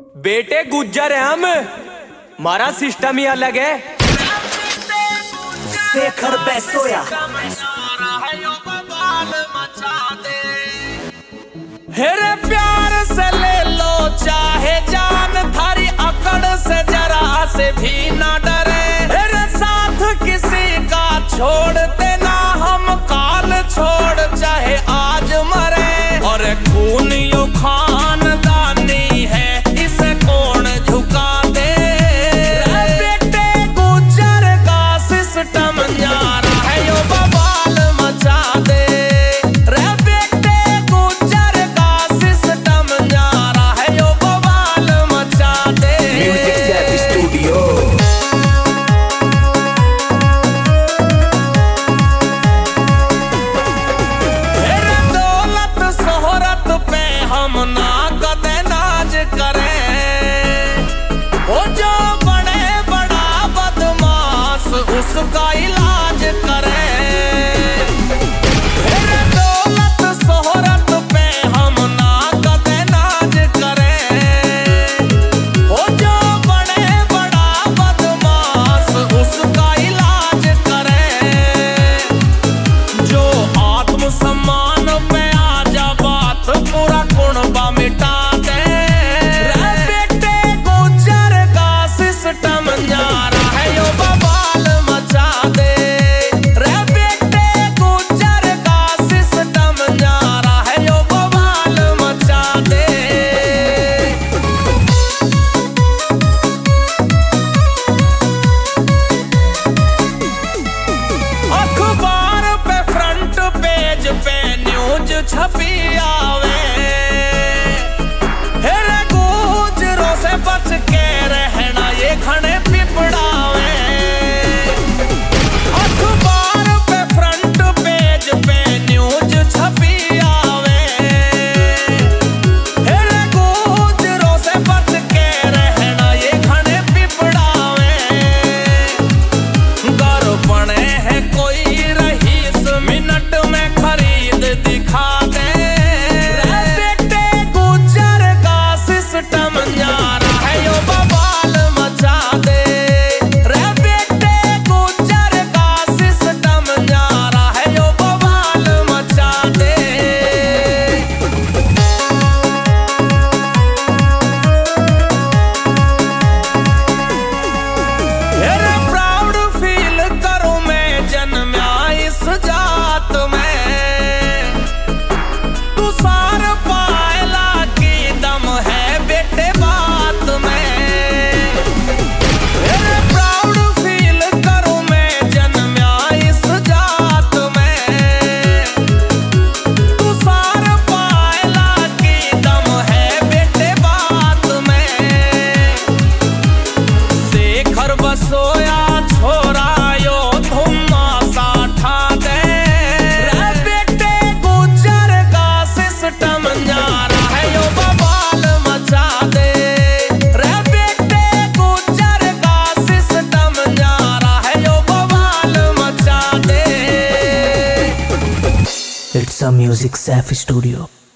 बेटे गुज्जर है हम, हमारा सिस्टम ही अलग है। शेखर बैसोया हेरे प्यार से ले लो चाहे जान, थारी अकड़ से जरा से भी ना डरे। हेरे साथ किसी का छोड़ देना, हम काल छोड़ चाहे आज मरे। और खून यो खानदानी है, इसे कौन झुका दे। बेटे गुज्जर का सिस्टम न्यारा है, यो बवाल मचा दे। उसका इलाज करें, दौलत शोहरत पे हम ना कदे नाज करें। हो जो बड़े बड़ा बदमाश उसका इलाज करें। जो आत्मसम्मान पे आ जा बात, पूरा कुनबा मिटा दे। बेटे गुज्जर का सिस्टम न्यारा है, यो बवाल मचा दे। रे बेटे गुज्जर का सिस्टम न्यारा है, यो बवाल मचा दे। अखबार पे फ्रंट पेज पे न्यूज छपी आवे। हेरे गुज्जरों से बच के रहना, ये घने पिपड़ावे। अखबार पे फ्रंट पेज पे न्यूज छपी आवे। हेरे गुज्जरों से बच के रहना, ये घने पिपड़ावे। घर बने है कोई रहीस, मिनट में खरीद दिखा दे। बेटे गुज्जर का सिस्टम न्यारा है, यो बवाल मचा दे। रे बेटे गुज्जर का सिस्टम न्यारा है, यो बवाल मचा दे। हेरे प्राउड फील करूं मैं जन्मा इस जात में। तू सार पायला की दम है बेटे बात में। हेरे प्राउड फील करूं मैं जन्मा इस जात में। तू सार पायला की दम है बेटे बात में। शेखर बसोया छोरा यो धुम्मा सा ठा दे। बेटे गुज्जर का सिस्टम न्यारा है, यो बवाल मचा दे। रे बेटे गुज्जर का सिस्टम न्यारा है, यो बवाल मचा दे। It's a music Saif studio.